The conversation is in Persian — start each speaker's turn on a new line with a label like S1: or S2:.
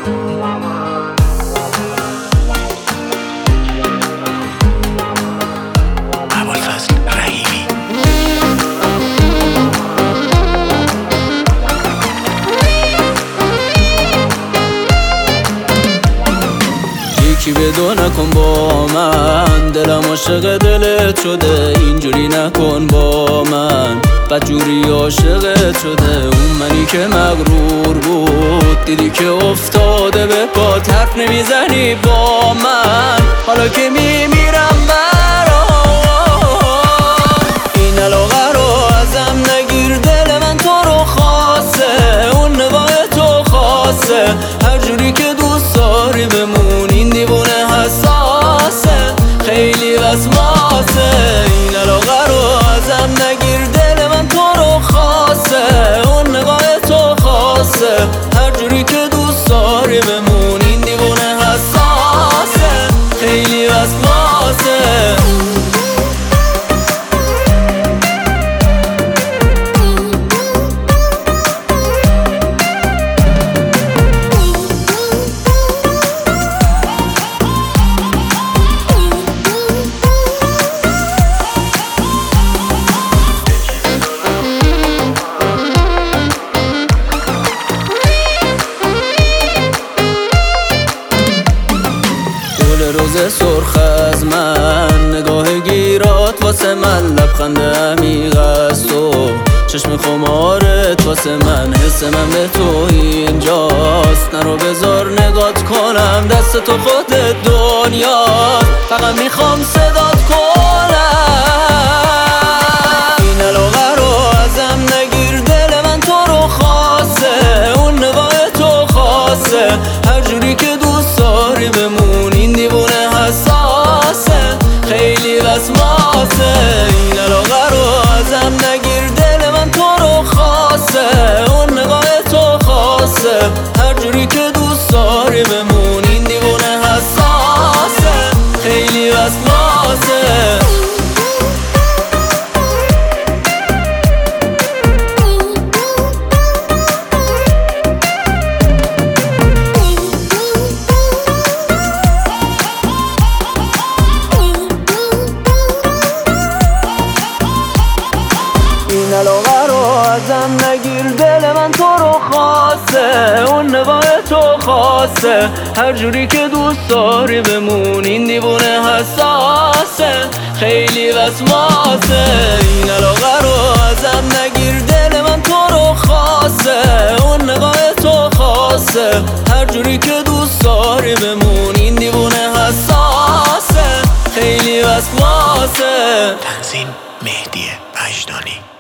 S1: یکی بدو نکن با من، دلم عاشق دلت شده، اینجوری نکن با من، بدجوری عاشقت شده. اون منی که مغرور بود، دیدی که افتاده به پات، حرف نمیزنی با من، حالا که میمیرم برات. این علاقه رو ازم نگیر، دل من تو رو خواسته، اون نگاه تو خواسته، هر جوری که دوست داری بمون، این دیوونه حساسه، خیلی وسواسه. این علاقه رو ازم نگیر، دل من تو رو خواسته، اون نگاه تو خواسته، هر جوری که دوست داری بمون، این دیوونه حساسه، خیلی وسواسه. روز سرخ از من، نگاه گیرات واسه من، لبخند عمیق از تو، چشم خمارت واسه من، حس من به تو اینجاست، نرو بذار نگات کنم، دست تو خودت دنیاست، فقط میخوام صدات کنم. این علاقه رو ازم نگیر، دل من تو رو خواسته، اون نگاه تو خواسته، هر جوری که دوست داری بمون، این دیوونه حساسه، خیلی وسواسه. این علاقه رو ازم نگیر، دل من تو رو خواسته، اون نگاه تو خواسته، هر جوری که دوست داری بمون، این دیوونه حساسه، خیلی وسواسه. این علاقه رو ازم نگیر، دل من تو رو خواسته، اون نگاه تو خواسته، هر جوری که دوست داری بمون، این دیوونه حساسه، خیلی وسواسه. این علاقه رو ازم نگیر، دل من تو رو خواسته، اون نگاه تو خواسته، هر جوری که دوست داری بمون، این دیوونه حساسه، خیلی وسواسه.
S2: تنظیم مهدی وجدانی.